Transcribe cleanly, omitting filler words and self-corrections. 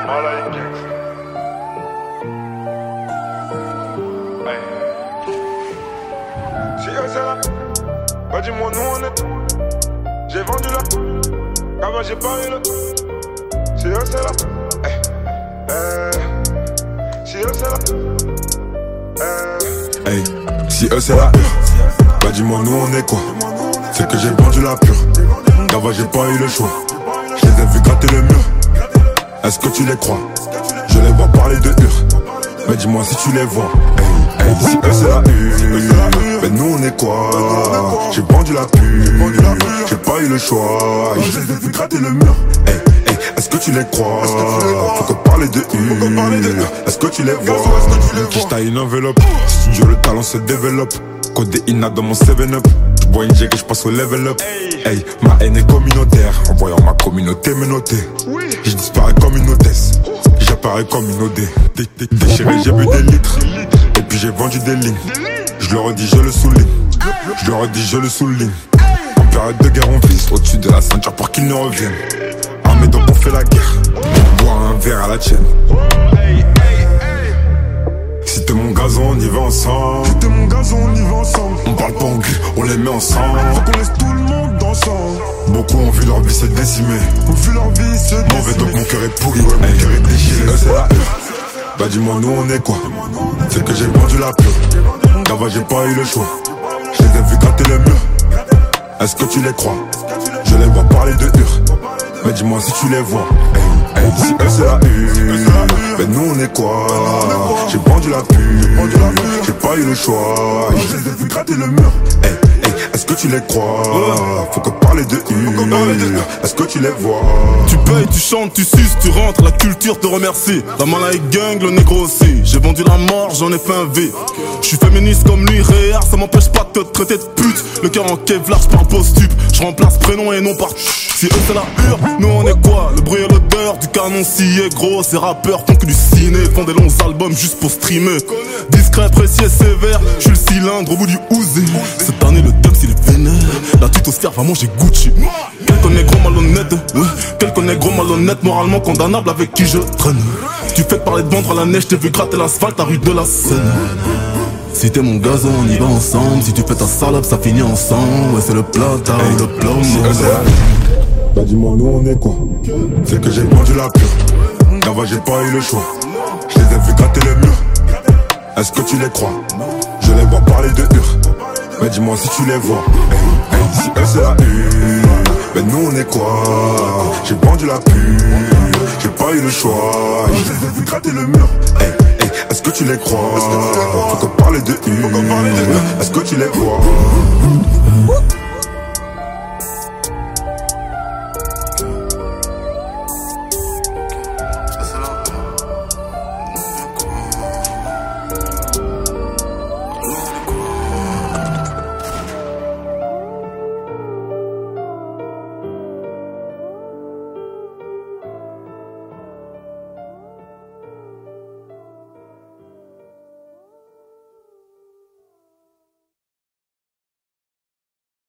Si eux c'est là, bah dis-moi nous on est. J'ai vendu là, avant j'ai pas eu là. Si eux c'est là, si eux c'est là, hey, si eux c'est la bah dis-moi nous on est quoi. C'est que j'ai vendu la pure, d'avant j'ai pas eu le choix. Je les ai vus gratter le mur, est-ce que tu les crois? Je les vois parler de hur, mais dis-moi si tu les vois. Hey, hey, si eux c'est la mais nous on est quoi? J'ai vendu la pure, j'ai pas eu le choix. Je les ai vus gratter le mur. Hey, hey, est-ce que tu les crois? Faut que parler de hur, est-ce que tu les vois? Je taille une enveloppe, studio le talent se développe. Codé INA dans mon 7-up. J'bois une jig et j'passe au level up. Hey, ma haine est communautaire. En voyant ma communauté me noter, je disparais comme une hôtesse, j'apparais comme une OD. Déchiré, j'ai bu des litres, et puis j'ai vendu des lignes. Je le redis, je le souligne. Je le redis, je le souligne. En période de guerre, on vise au-dessus de la ceinture pour qu'ils ne reviennent. Armés donc on fait la guerre. Boire un verre à la tienne. Si t'es mon gazon, on y va ensemble. si t'es mon gazon on y va ensemble. On parle pas en cul, on les met ensemble. Faut qu'on laisse tout le monde ensemble. Beaucoup ont vu leur vie se décimer. Ont vu leur vie se Mauvais donc décimer. mon cœur est pourri, ouais mon cœur est déchiré. C'est la bah dis-moi nous on est quoi? C'est que j'ai vendu la pure, d'avant j'ai pas eu le choix. Je les ai vus gratter le mur, est-ce que tu les crois? Je les vois parler de hur, mais dis-moi si tu les vois. Hey, hey, si eux c'est la mais nous on est quoi? J'ai vendu la pure, j'ai pas eu le choix. Je les ai vus gratter le mur. Hey, hey, est-ce que tu les crois? Faut que parler de hur, est-ce que tu les vois? Tu payes, tu chantes, tu suces, tu rentres, la culture te remercie. La Malay gang, le négro aussi. J'ai vendu la mort, j'en ai fait un V. J'suis féministe comme lui, réard, ça m'empêche pas de te traiter de pute. Le cœur en kevlar, j'parle post-tup. J'remplace prénom et nom par si eux c'est la hure, nous on est quoi? Le bruit et l'odeur du canon scié gros. Ces rappeurs font que du ciné, font des longs albums juste pour streamer. Discret, précis et sévère, j'suis le cylindre au bout du ouzé. Cette année le thème il est vénère, la tutosphère va manger Gucci. Quelques négros malhonnêtes, quelques négros malhonnêtes, moralement condamnables avec qui je traîne. Tu fais parler de vendre à la neige, t'ai vu gratter l'asphalte à rue de la Seine. Si t'es mon gazon, on y va ensemble. Si tu fais ta salope, ça finit ensemble. Ouais, c'est le plata ou le plomo. Bah dis-moi nous on est quoi? C'est que j'ai vendu la pure, d'avant j'ai pas eu le choix. Je les ai vus gratter le mur, est-ce que tu les crois? Je les vois parler de hur, mais dis-moi si tu les vois. Hey, hey, si eux c'est la mais nous on est quoi? J'ai vendu la pure, j'ai pas eu le choix. Je les ai vus gratter le mur. Hey, hey, est-ce que tu les crois? Faut que parler de hur, est-ce que tu les vois?